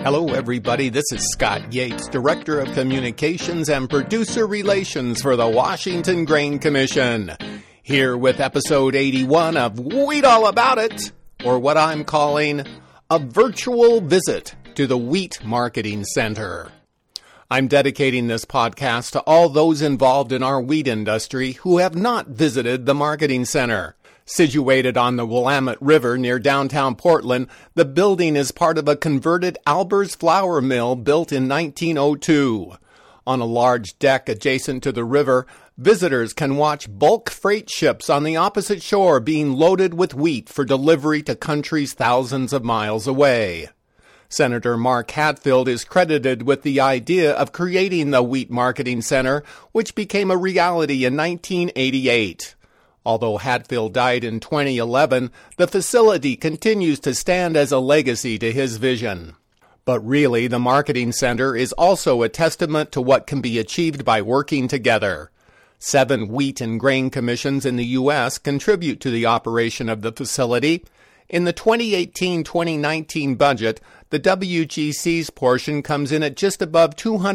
Hello, everybody. This is Scott Yates, Director of Communications and Producer Relations for the Washington Grain Commission. Here with episode 81 of Wheat All About It, or what I'm calling a virtual visit to the Wheat Marketing Center. I'm dedicating this podcast to all those involved in our wheat industry who have not visited the Marketing Center. Situated on the Willamette River near downtown Portland, the building is part of a converted Albers flour mill built in 1902. On a large deck adjacent to the river, visitors can watch bulk freight ships on the opposite shore being loaded with wheat for delivery to countries thousands of miles away. Senator Mark Hatfield is credited with the idea of creating the Wheat Marketing Center, which became a reality in 1988. Although Hatfield died in 2011, the facility continues to stand as a legacy to his vision. But really, the Marketing Center is also a testament to what can be achieved by working together. 7 wheat and grain commissions in the U.S. contribute to the operation of the facility. In the 2018-2019 budget, the WGC's portion comes in at just above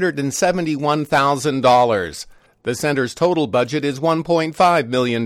$271,000. The center's total budget is $1.5 million.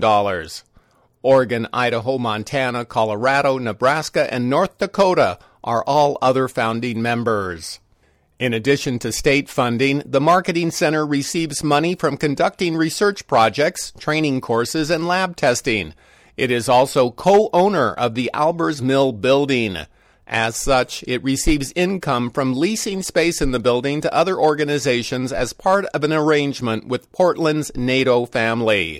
Oregon, Idaho, Montana, Colorado, Nebraska, and North Dakota are all other founding members. In addition to state funding, the Marketing Center receives money from conducting research projects, training courses, and lab testing. It is also co-owner of the Albers Mill building. As such, it receives income from leasing space in the building to other organizations as part of an arrangement with Portland's NATO family.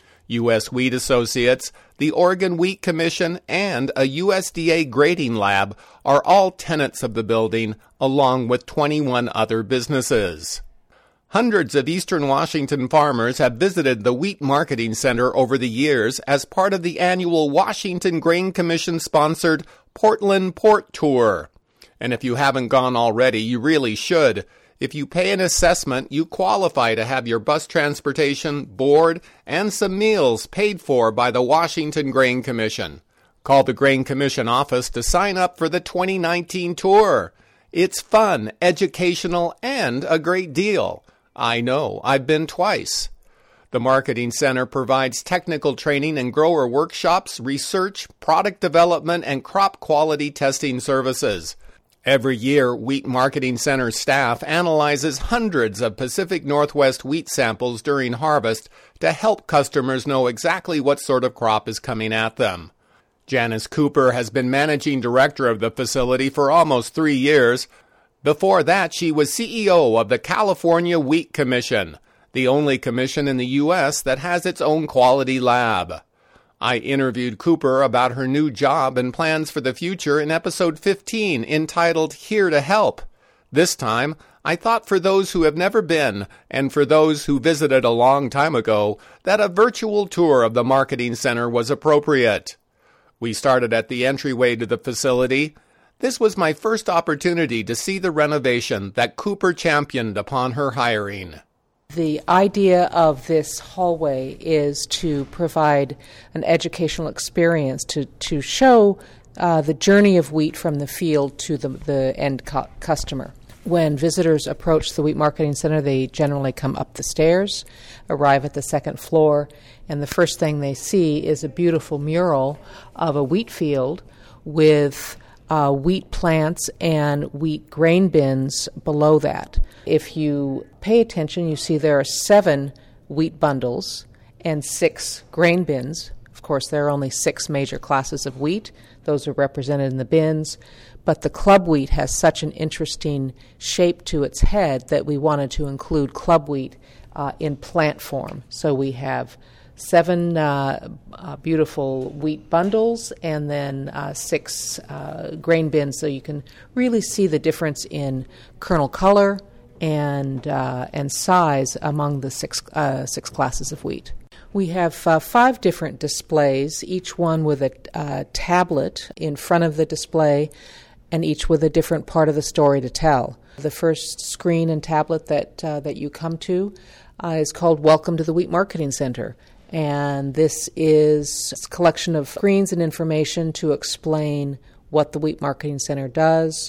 U.S. Wheat Associates, the Oregon Wheat Commission, and a USDA grading lab are all tenants of the building, along with 21 other businesses. Hundreds of Eastern Washington farmers have visited the Wheat Marketing Center over the years as part of the annual Washington Grain Commission-sponsored Portland Port Tour. And if you haven't gone already, you really should. If you pay an assessment, you qualify to have your bus transportation, board, and some meals paid for by the Washington Grain Commission. Call the Grain Commission office to sign up for the 2019 tour. It's fun, educational, and a great deal. I know, I've been twice. The Marketing Center provides technical training and grower workshops, research, product development, and crop quality testing services. Every year, Wheat Marketing Center staff analyzes hundreds of Pacific Northwest wheat samples during harvest to help customers know exactly what sort of crop is coming at them. Janice Cooper has been managing director of the facility for almost 3 years. Before that, she was CEO of the California Wheat Commission, the only commission in the U.S. that has its own quality lab. I interviewed Cooper about her new job and plans for the future in episode 15, entitled Here to Help. This time, I thought for those who have never been, and for those who visited a long time ago, that a virtual tour of the Marketing Center was appropriate. We started at the entryway to the facility. This was my first opportunity to see the renovation that Cooper championed upon her hiring. The idea of this hallway is to provide an educational experience to show the journey of wheat from the field to the end customer. When visitors approach the Wheat Marketing Center, they generally come up the stairs, arrive at the second floor, and the first thing they see is a beautiful mural of a wheat field with wheat plants and wheat grain bins below that. If you pay attention, you see there are 7 wheat bundles and 6 grain bins. Of course, there are only 6 major classes of wheat. Those are represented in the bins. But the club wheat has such an interesting shape to its head that we wanted to include club wheat in plant form. So we have 7 beautiful wheat bundles and then 6 grain bins, so you can really see the difference in kernel color and size among the 6 classes of wheat. We have 5 different displays, each one with a tablet in front of the display, and each with a different part of the story to tell. The first screen and tablet that you come to is called Welcome to the Wheat Marketing Center. And this is a collection of screens and information to explain what the Wheat Marketing Center does,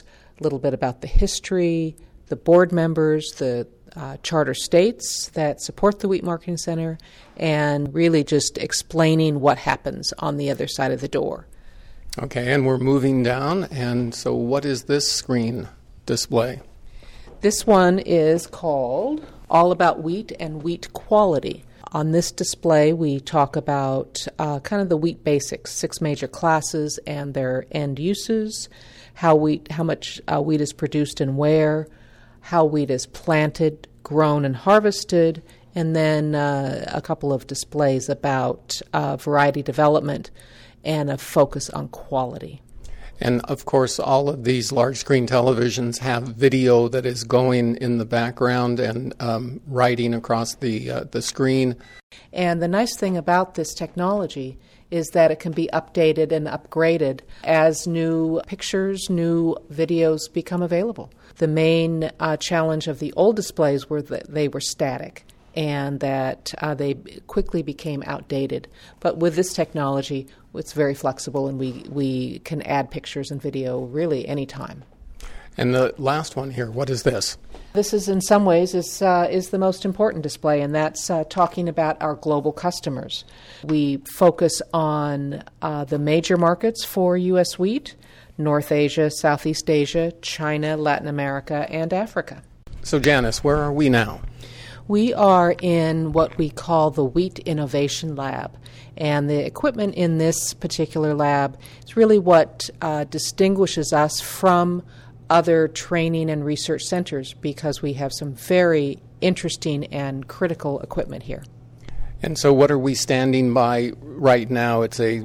a little bit about the history, the board members, the charter states that support the Wheat Marketing Center, and really just explaining what happens on the other side of the door. Okay, and we're moving down, and so what is this screen display? This one is called All About Wheat and Wheat Quality. On this display, we talk about kind of the wheat basics, 6 major classes and their end uses, how much wheat is produced and where, how wheat is planted, grown, and harvested, and then a couple of displays about variety development and a focus on quality. And, of course, all of these large-screen televisions have video that is going in the background and writing across the screen. And the nice thing about this technology is that it can be updated and upgraded as new pictures, new videos become available. The main challenge of the old displays were that they were static and that they quickly became outdated. But with this technology, it's very flexible, and we can add pictures and video really anytime. And the last one here, what is this? This is, in some ways, is the most important display, and that's talking about our global customers. We focus on the major markets for U.S. wheat: North Asia, Southeast Asia, China, Latin America, and Africa. So, Janice, where are we now? We are in what we call the Wheat Innovation Lab. And the equipment in this particular lab is really what distinguishes us from other training and research centers, because we have some very interesting and critical equipment here. And so what are we standing by right now? It's a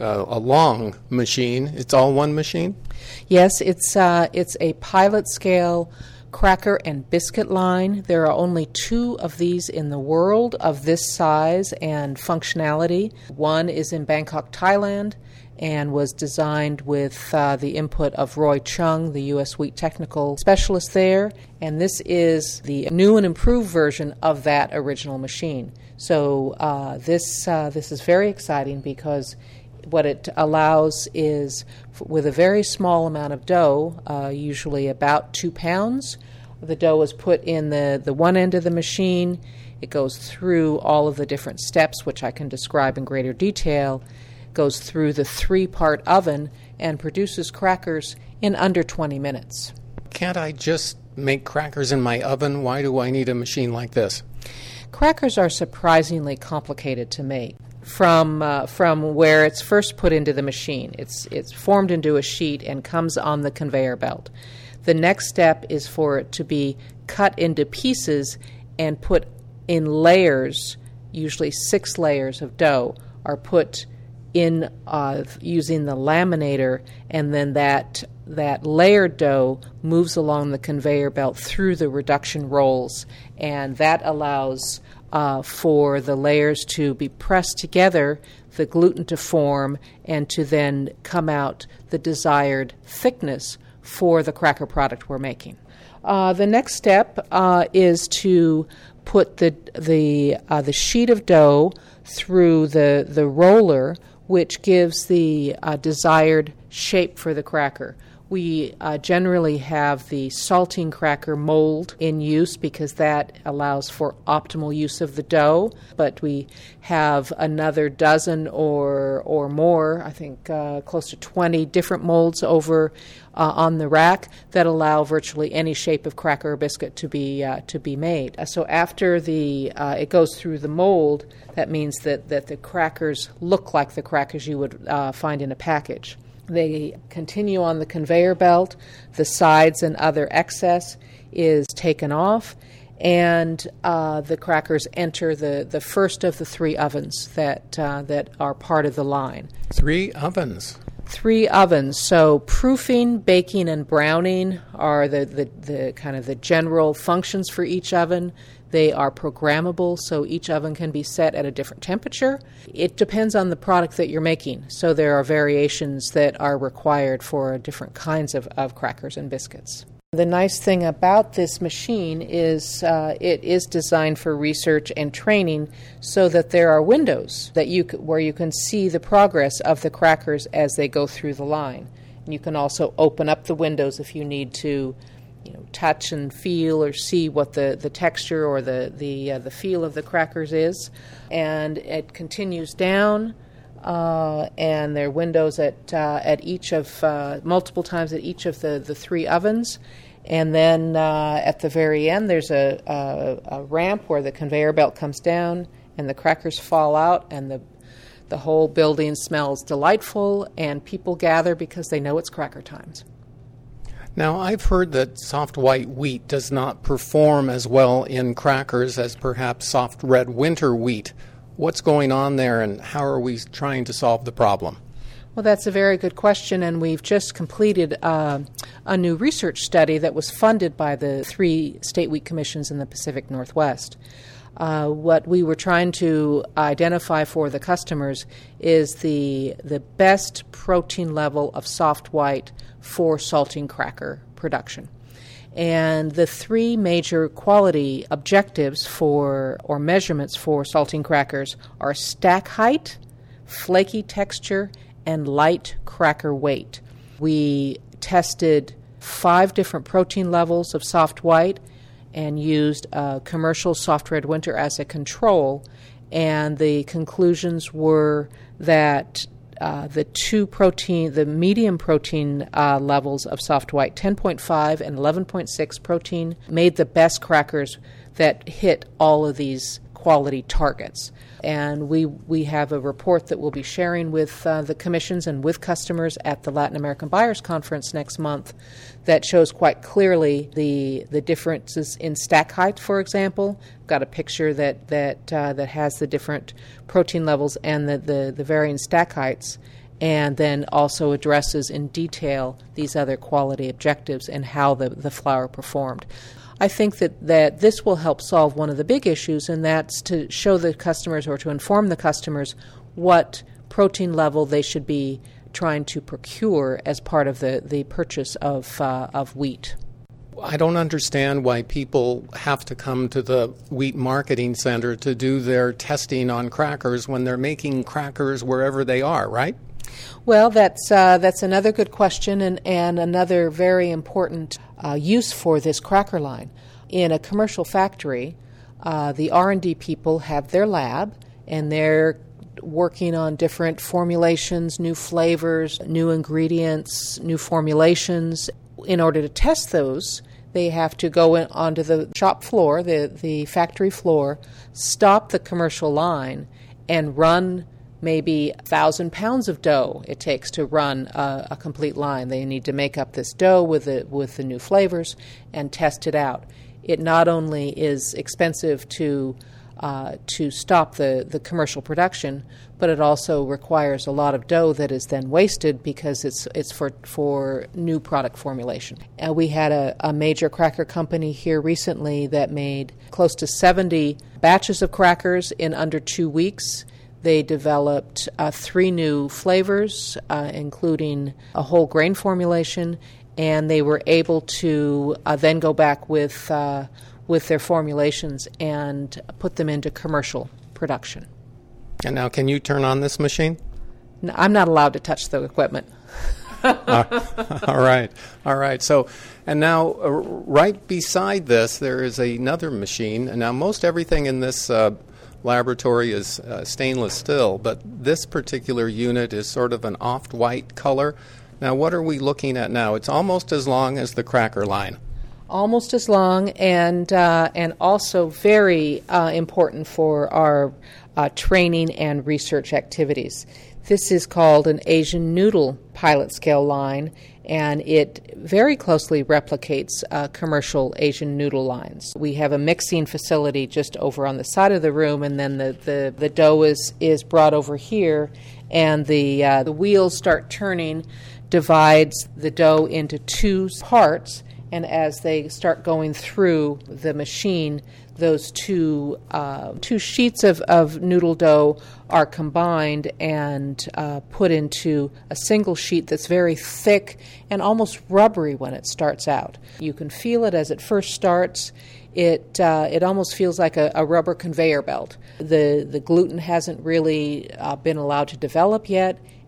long machine. It's all one machine? Yes, it's a pilot scale cracker and biscuit line. There are only 2 of these in the world of this size and functionality. One is in Bangkok, Thailand, and was designed with the input of Roy Chung, the U.S. wheat technical specialist there. And this is the new and improved version of that original machine. So this is very exciting, because what it allows is, with a very small amount of dough, usually about 2 pounds, the dough is put in the one end of the machine. It goes through all of the different steps, which I can describe in greater detail, goes through the 3-part oven, and produces crackers in under 20 minutes. Can't I just make crackers in my oven? Why do I need a machine like this? Crackers are surprisingly complicated to make. From where it's first put into the machine. It's formed into a sheet and comes on the conveyor belt. The next step is for it to be cut into pieces and put in layers. Usually 6 layers of dough are put in using the laminator, and then that layered dough moves along the conveyor belt through the reduction rolls, and that allows for the layers to be pressed together, the gluten to form, and to then come out the desired thickness for the cracker product we're making. The next step is to put the sheet of dough through the roller, which gives the desired shape for the cracker. We generally have the saltine cracker mold in use, because that allows for optimal use of the dough, but we have another dozen or more, I think close to 20 different molds over on the rack that allow virtually any shape of cracker or biscuit to be made. So after it goes through the mold, that means that the crackers look like the crackers you would find in a package. They continue on the conveyor belt. The sides and other excess is taken off, and the crackers enter the first of the 3 ovens that are part of the line. 3 ovens. 3 ovens. So proofing, baking, and browning are the kind of the general functions for each oven. They are programmable, so each oven can be set at a different temperature. It depends on the product that you're making, so there are variations that are required for different kinds of crackers and biscuits. The nice thing about this machine is it is designed for research and training, so that there are windows where you can see the progress of the crackers as they go through the line. You can also open up the windows if you need to, touch and feel or see what the texture or the feel of the crackers is. And it continues down, and there are windows at each of multiple times at each of the three ovens. And then at the very end, there's a ramp where the conveyor belt comes down and the crackers fall out, and the whole building smells delightful, and people gather because they know it's cracker times. Now, I've heard that soft white wheat does not perform as well in crackers as perhaps soft red winter wheat. What's going on there, and how are we trying to solve the problem? Well, that's a very good question, and we've just completed a new research study that was funded by the 3 state wheat commissions in the Pacific Northwest. What we were trying to identify for the customers is the best protein level of soft white for salting cracker production. And the 3 major quality objectives or measurements for salting crackers are stack height, flaky texture, and light cracker weight. We tested 5 different protein levels of soft white and used commercial soft red winter as a control, and the conclusions were that the medium protein levels of soft white, 10.5 and 11.6 protein, made the best crackers that hit all of these quality targets. And we have a report that we'll be sharing with the commissions and with customers at the Latin American Buyers Conference next month that shows quite clearly the differences in stack height, for example. Got a picture that has the different protein levels and the varying stack heights, and then also addresses in detail these other quality objectives and how the flour performed. I think that this will help solve one of the big issues, and that's to show the customers or to inform the customers what protein level they should be trying to procure as part of the purchase of wheat. I don't understand why people have to come to the Wheat Marketing Center to do their testing on crackers when they're making crackers wherever they are, right? Well, that's another good question and another very important use for this cracker line. In a commercial factory, the R&D people have their lab, and they're working on different formulations, new flavors, new ingredients, new formulations. In order to test those, they have to go onto the shop floor, the factory floor, stop the commercial line, and run maybe 1,000 pounds of dough it takes to run a complete line. They need to make up this dough with the new flavors and test it out. It not only is expensive to stop the commercial production, but it also requires a lot of dough that is then wasted because it's for new product formulation. And we had a major cracker company here recently that made close to 70 batches of crackers in under 2 weeks. They developed 3 new flavors, including a whole grain formulation, and they were able to then go back with their formulations and put them into commercial production. And now, can you turn on this machine? No, I'm not allowed to touch the equipment. All right. So, and now, right beside this, there is another machine. And now, most everything in this laboratory is stainless steel, but this particular unit is sort of an off-white color. Now, what are we looking at now? It's almost as long as the cracker line. Almost as long, and also very important for our training and research activities. This is called an Asian noodle pilot scale line, and it very closely replicates commercial Asian noodle lines. We have a mixing facility just over on the side of the room, and then the dough is brought over here, and the wheels start turning, divides the dough into 2 parts, and as they start going through the machine, those two sheets of noodle dough are combined and put into a single sheet that's very thick and almost rubbery when it starts out. You can feel it as it first starts. It almost feels like a rubber conveyor belt. The gluten hasn't really been allowed to develop yet,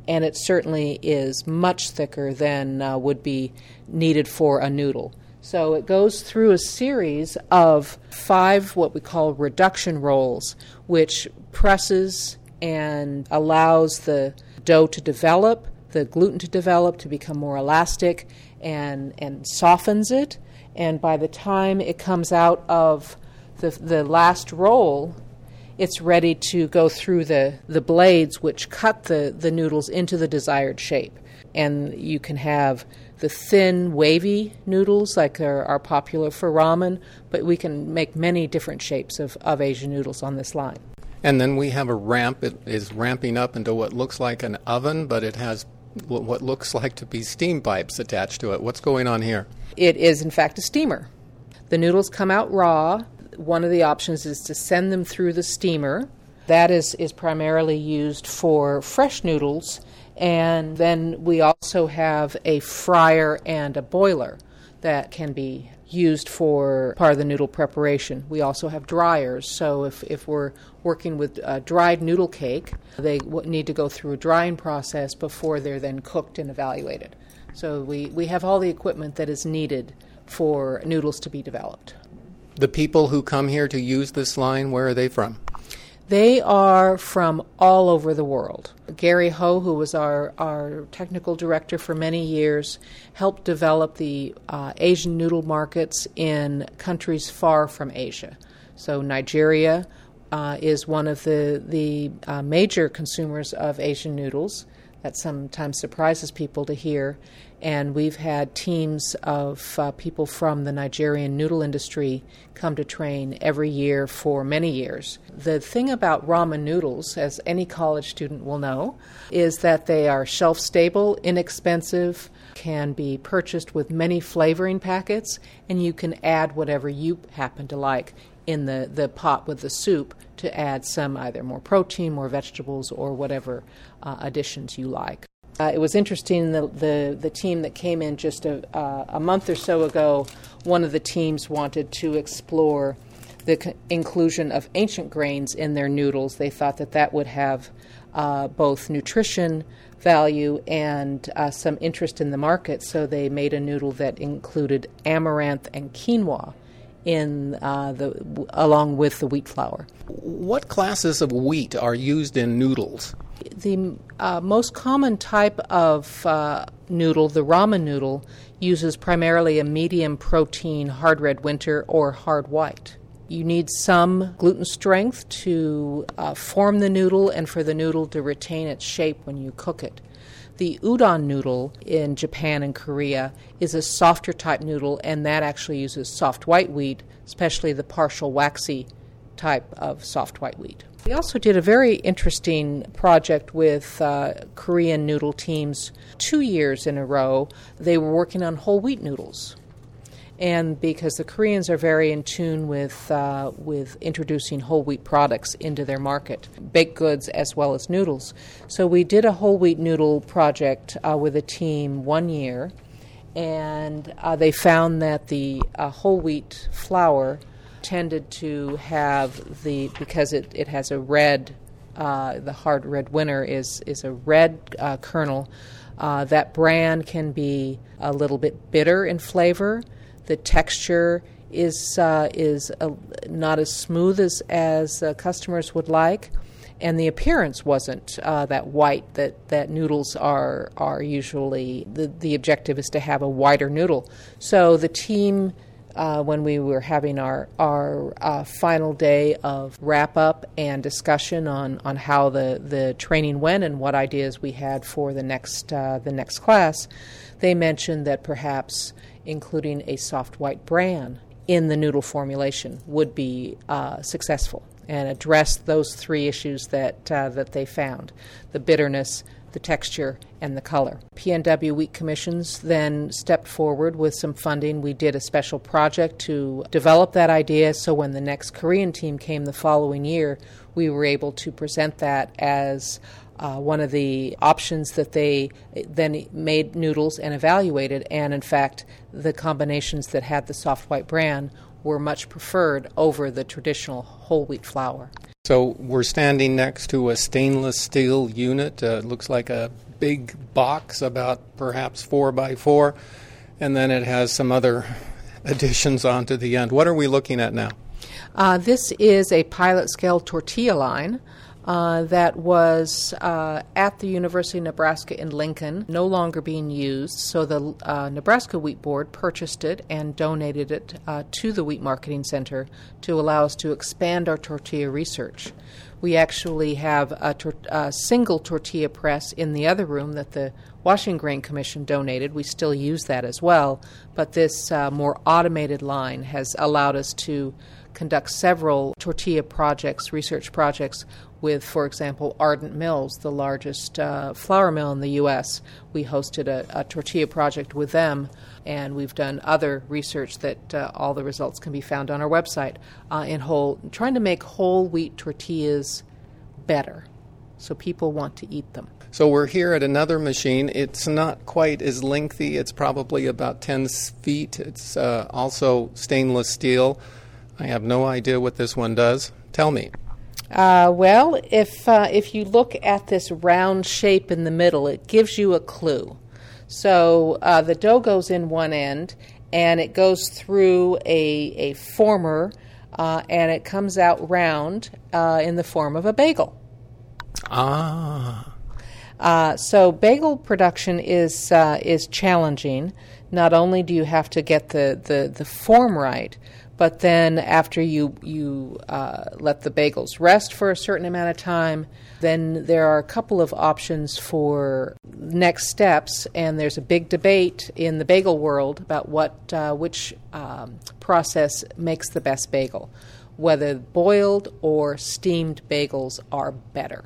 and it certainly is much thicker than would be needed for a noodle. So it goes through a series of 5 what we call reduction rolls, which presses and allows the dough to develop, the gluten to develop, to become more elastic, and softens it. And by the time it comes out of the last roll, it's ready to go through the blades which cut the noodles into the desired shape. And you can have the thin, wavy noodles like are popular for ramen, but we can make many different shapes of Asian noodles on this line. And then we have a ramp. It is ramping up into what looks like an oven, but it has what looks like to be steam pipes attached to it. What's going on here? It is, in fact, a steamer. The noodles come out raw. One of the options is to send them through the steamer. That is primarily used for fresh noodles. And then we also have a fryer and a boiler that can be used for part of the noodle preparation. We also have dryers. So if we're working with dried noodle cake, they need to go through a drying process before they're then cooked and evaluated. So we have all the equipment that is needed for noodles to be developed. The people who come here to use this line, where are they from? They are from all over the world. Gary Ho, who was our technical director for many years, helped develop the Asian noodle markets in countries far from Asia. So Nigeria is one of the major consumers of Asian noodles. That sometimes surprises people to hear. And we've had teams of people from the Nigerian noodle industry come to train every year for many years. The thing about ramen noodles, as any college student will know, is that they are shelf-stable, inexpensive, can be purchased with many flavoring packets, and you can add whatever you happen to like in the pot with the soup to add some either more protein, more vegetables, or whatever additions you like. It was interesting, the team that came in just a month or so ago, one of the teams wanted to explore the inclusion of ancient grains in their noodles. They thought that would have both nutrition value and some interest in the market, so they made a noodle that included amaranth and quinoa along with the wheat flour. What classes of wheat are used in noodles? The most common type of noodle, the ramen noodle, uses primarily a medium protein hard red winter or hard white. You need some gluten strength to form the noodle and for the noodle to retain its shape when you cook it. The udon noodle in Japan and Korea is a softer type noodle, and that actually uses soft white wheat, especially the partial waxy type of soft white wheat. We also did a very interesting project with Korean noodle teams 2 years in a row. They were working on whole wheat noodles. And because the Koreans are very in tune with introducing whole wheat products into their market, baked goods as well as noodles. So we did a whole wheat noodle project with a team 1 year, and they found that the whole wheat flour tended to have because it has a red, the hard red winter is a red kernel. That bran can be a little bit bitter in flavor. The texture is not as smooth as customers would like, and the appearance wasn't that white that noodles are usually. The objective is to have a whiter noodle. So the team, when we were having our final day of wrap-up and discussion on how the training went and what ideas we had for the next class, they mentioned that perhaps including a soft white bran in the noodle formulation would be successful and address those 3 issues that they found: the bitterness, the texture, and the color. PNW Wheat Commissions then stepped forward with some funding. We did a special project to develop that idea, so when the next Korean team came the following year, we were able to present that as one of the options that they then made noodles and evaluated, and in fact the combinations that had the soft white bran were much preferred over the traditional whole wheat flour. So we're standing next to a stainless steel unit. Looks like a big box, about perhaps 4 by 4, and then it has some other additions onto the end. What are we looking at now? This is a pilot-scale tortilla line that was at the University of Nebraska in Lincoln, no longer being used. So the Nebraska Wheat Board purchased it and donated it to the Wheat Marketing Center to allow us to expand our tortilla research. We actually have a single tortilla press in the other room that the Washington Grain Commission donated. We still use that as well, but this more automated line has allowed us to conduct several tortilla projects, research projects, with, for example, Ardent Mills, the largest flour mill in the U.S. We hosted a tortilla project with them, and we've done other research that all the results can be found on our website trying to make whole wheat tortillas better so people want to eat them. So we're here at another machine. It's not quite as lengthy. It's probably about 10 feet. It's also stainless steel. I have no idea what this one does. Tell me. Well, if you look at this round shape in the middle, it gives you a clue. So the dough goes in one end, and it goes through a former, and it comes out round in the form of a bagel. So bagel production is challenging. Not only do you have to get the form right, but then after you let the bagels rest for a certain amount of time, then there are a couple of options for next steps, and there's a big debate in the bagel world about which process makes the best bagel, whether boiled or steamed bagels are better.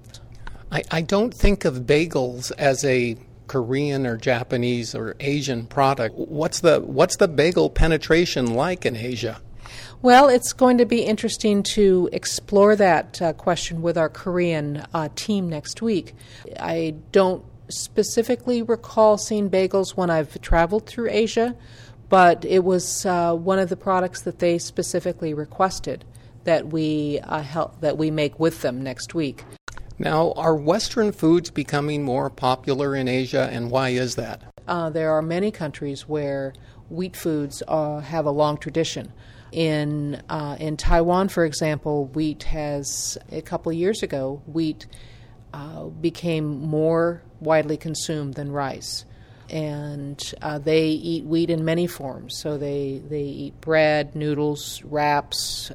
I don't think of bagels as a Korean or Japanese or Asian product. What's the bagel penetration like in Asia? Well, it's going to be interesting to explore that question with our Korean team next week. I don't specifically recall seeing bagels when I've traveled through Asia, but it was one of the products that they specifically requested that we make with them next week. Now, are Western foods becoming more popular in Asia, and why is that? There are many countries where wheat foods have a long tradition. In Taiwan, for example, a couple of years ago, wheat became more widely consumed than rice. And they eat wheat in many forms. So they eat bread, noodles, wraps,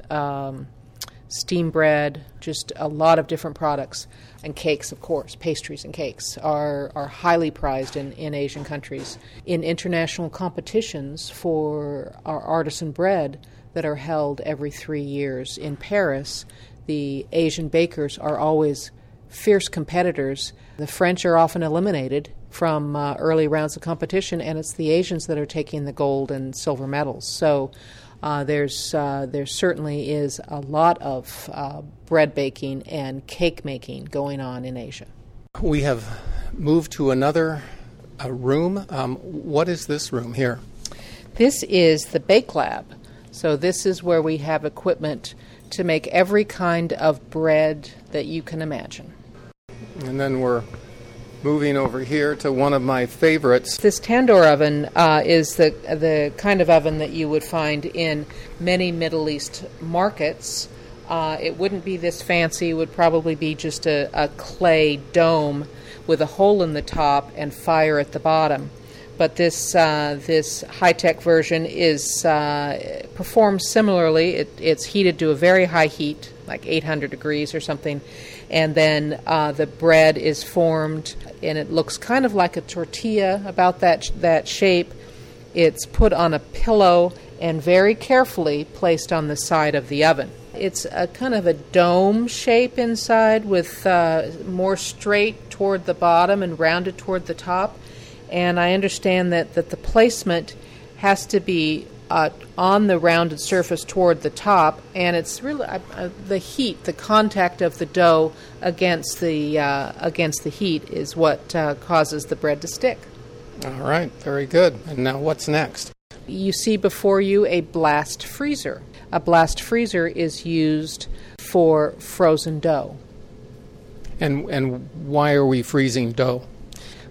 steamed bread, just a lot of different products. And cakes, of course, pastries and cakes are highly prized in Asian countries. In international competitions for our artisan bread that are held every 3 years in Paris, the Asian bakers are always fierce competitors. The French are often eliminated from early rounds of competition, and it's the Asians that are taking the gold and silver medals. So there certainly is a lot of bread baking and cake making going on in Asia. We have moved to another room. What is this room here? This is the Bake Lab. So this is where we have equipment to make every kind of bread that you can imagine. And then we're moving over here to one of my favorites. This tandoor oven is the kind of oven that you would find in many Middle East markets. It wouldn't be this fancy. It would probably be just a clay dome with a hole in the top and fire at the bottom. But this high-tech version performs similarly. It's heated to a very high heat, like 800 degrees or something, and then the bread is formed, and it looks kind of like a tortilla, about that shape. It's put on a pillow and very carefully placed on the side of the oven. It's a kind of a dome shape inside with more straight toward the bottom and rounded toward the top. And I understand that the placement has to be on the rounded surface toward the top, and it's really the heat, the contact of the dough against the heat is what causes the bread to stick. All right, very good. And now what's next? You see before you a blast freezer. A blast freezer is used for frozen dough. And why are we freezing dough?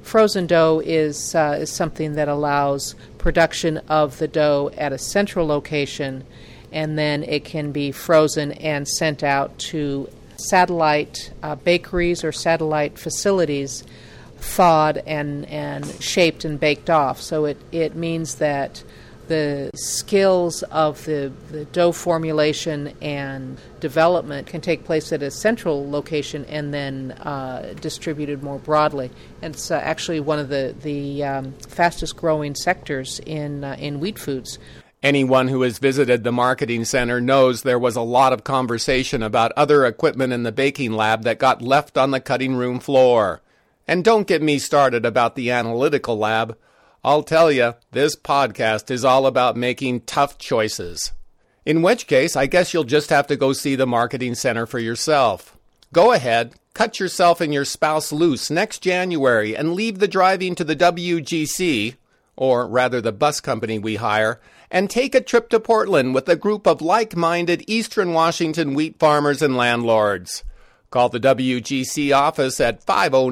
frozen dough is something that allows production of the dough at a central location, and then it can be frozen and sent out to satellite bakeries or satellite facilities, thawed and shaped and baked off. So it means that the skills of the dough formulation and development can take place at a central location and then distributed more broadly. And it's actually one of the fastest growing sectors in wheat foods. Anyone who has visited the marketing center knows there was a lot of conversation about other equipment in the baking lab that got left on the cutting room floor. And don't get me started about the analytical lab. I'll tell you, this podcast is all about making tough choices. In which case, I guess you'll just have to go see the marketing center for yourself. Go ahead, cut yourself and your spouse loose next January and leave the driving to the WGC, or rather the bus company we hire, and take a trip to Portland with a group of like-minded Eastern Washington wheat farmers and landlords. Call the WGC office at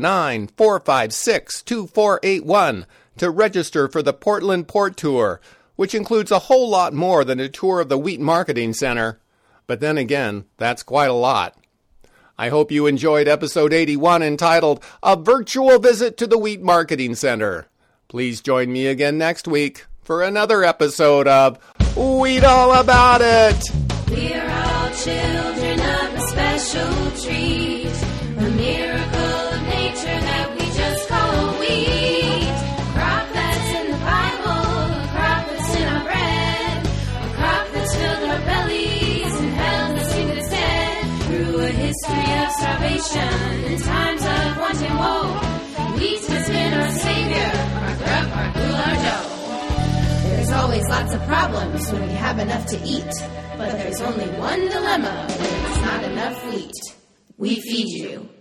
509-456-2481 to register for the Portland Port Tour, which includes a whole lot more than a tour of the Wheat Marketing Center. But then again, that's quite a lot. I hope you enjoyed episode 81 entitled A Virtual Visit to the Wheat Marketing Center. Please join me again next week for another episode of Wheat All About It. We're all children of a special treat, a miracle of nature that we just call wheat. A crop that's in the Bible, a crop that's in our bread, a crop that's filled our bellies and held us in its head. Through a history of starvation and times of want and woe, wheat has been our savior, our grub, our glue, our dough. There's always lots of problems when we have enough to eat, but there's only one dilemma when it's not enough wheat. We feed you.